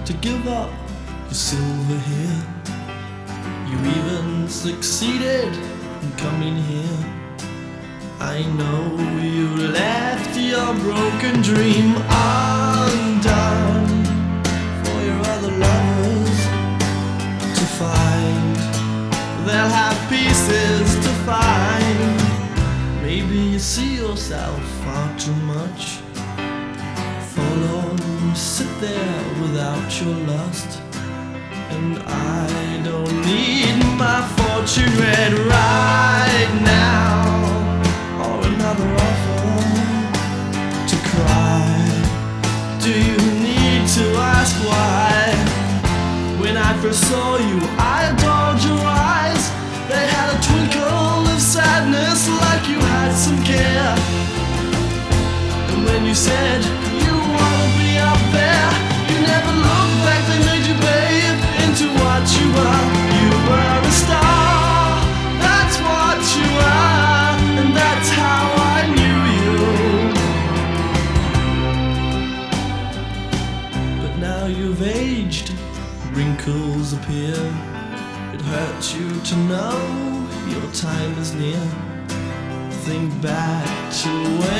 to give up your silver hair. You even succeeded in coming here. I know you left your broken dream undone for your other lovers to find. They'll have pieces to find. Maybe you see yourself far too much. Forlorn, sit there without your lust. And I don't need my fortune read right now, or another offer to cry. Do you need to ask why? When I first saw you, I adored your eyes. They had a twinkle of sadness, like you had some care. And when you said you wanna be up there, you never looked back. They made you bathe into what you were. You were a star, that's what you are, and that's how I knew you. But now you've aged, wrinkles appear. It hurts you to know your time is near. Think back to when